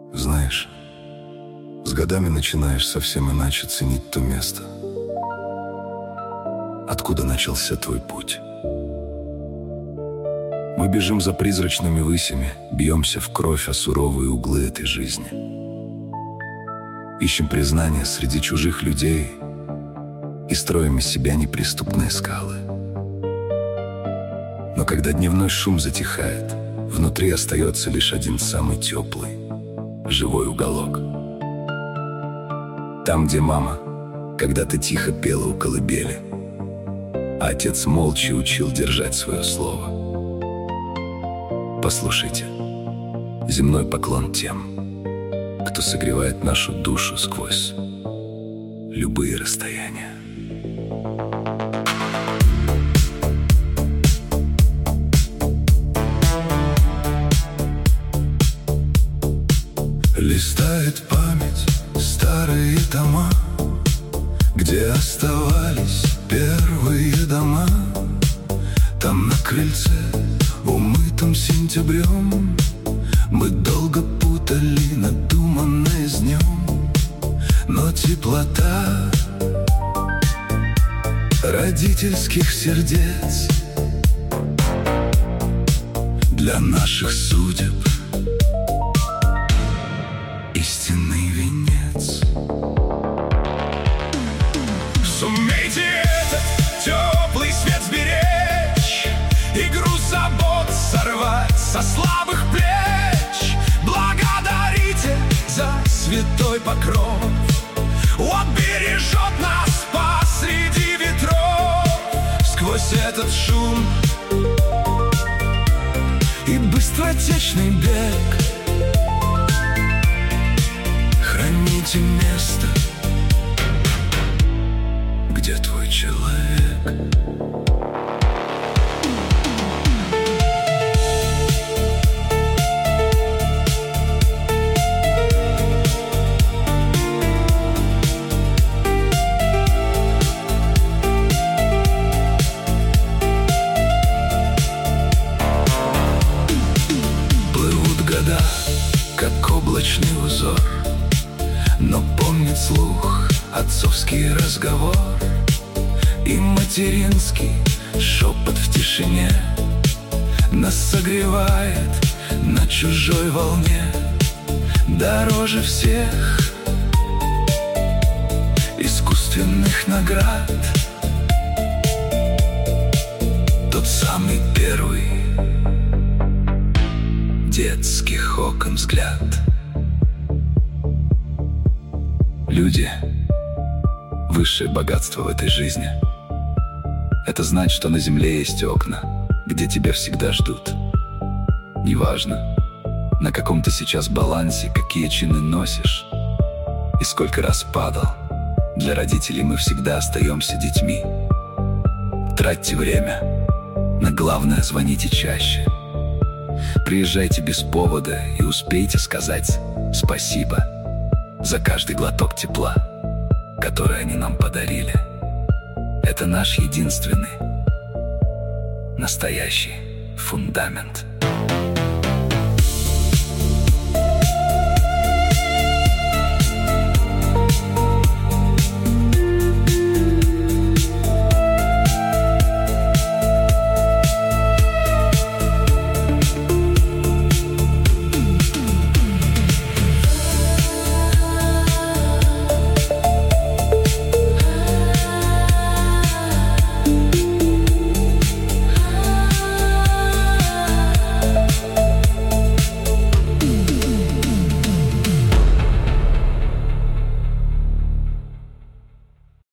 Знаешь, с годами начинаешь совсем иначе ценить то место, откуда начался твой путь. Мы бежим за призрачными высями, бьемся в кровь о суровые углы этой жизни. Ищем признание среди чужих людей и строим из себя неприступные скалы. Но когда дневной шум затихает, внутри остается лишь один самый теплый, живой уголок. Там, где мама когда-то тихо пела у колыбели, а отец молча учил держать свое слово. Послушайте, земной поклон тем, кто согревает нашу душу сквозь любые расстояния. Листает память старые тома, где оставались первые дома. Там на крыльце, умытом сентябрем, мы долго путали надуманное с днем. Но теплота родительских сердец для наших судеб истинный венец. Сумейте этот теплый свет сберечь и груз забот сорвать со слабых плеч. Благодарите за святой покров, он бережет нас посреди ветров. Сквозь этот шум и быстротечный бег храните место, где твой человек. Плывут года, как облачный узор, но помнит слух отцовский разговор и материнский шепот в тишине. Нас согревает на чужой волне. Дороже всех искусственных наград тот самый первый детских окон взгляд. Люди — высшее богатство в этой жизни. Это знать, что на земле есть окна, где тебя всегда ждут. Неважно, на каком ты сейчас балансе, какие чины носишь и сколько раз падал. Для родителей мы всегда остаемся детьми. Тратьте время, но главное — звоните чаще. Приезжайте без повода и успейте сказать спасибо за каждый глоток тепла, который они нам подарили. Это наш единственный, настоящий фундамент.